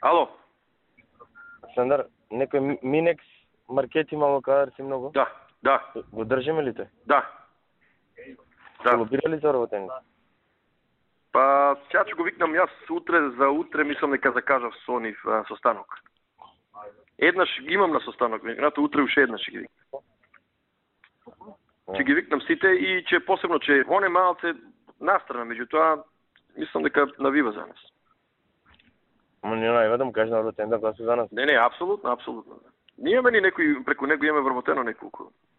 Ало? Сандар, некој Минекс маркет имало кадарци многу? Да. Го држиме ли тој? Да. Лобира ли за работење? Па, сега ќе го викнам јас за утре мислам дека закажав со нив состанок. Еднаш ги имам на состанок, вегнато утре уште еднаш ќе ги викнам. Ќе ги викнам сите и ќе посебно ќе он е малце настрана, меѓутоа мислам дека навива за нас. Ама не најва да му кажа на ротенда кога се за нас. Не, апсолутно. Ние имаме ни некој, преку него имаме вработено неколку